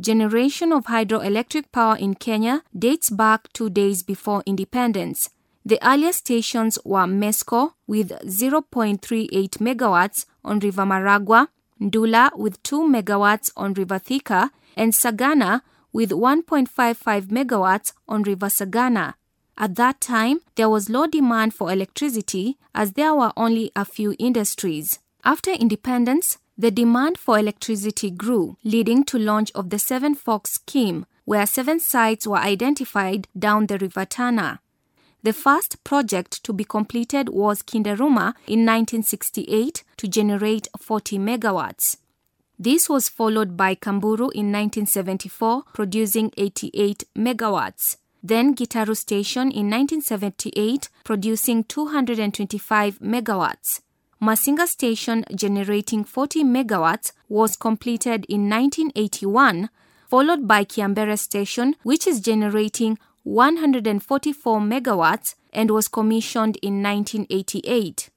generation of hydroelectric power in Kenya dates back 2 days before independence. The earliest stations were Mesco with 0.38 megawatts on River Maragua, Ndula with 2 megawatts on River Thika, and Sagana with 1.55 megawatts on River Sagana. At that time, there was low demand for electricity as there were only a few industries. After independence, the demand for electricity grew, leading to launch of the Seven Forks scheme, where 7 sites were identified down the River Tana. The first project to be completed was Kindaruma in 1968 to generate 40 megawatts. This was followed by Kamburu in 1974, producing 88 megawatts. Then Gitaru Station in 1978, producing 225 megawatts. Masinga Station, generating 40 megawatts, was completed in 1981, followed by Kiambere Station, which is generating 144 megawatts and was commissioned in 1988.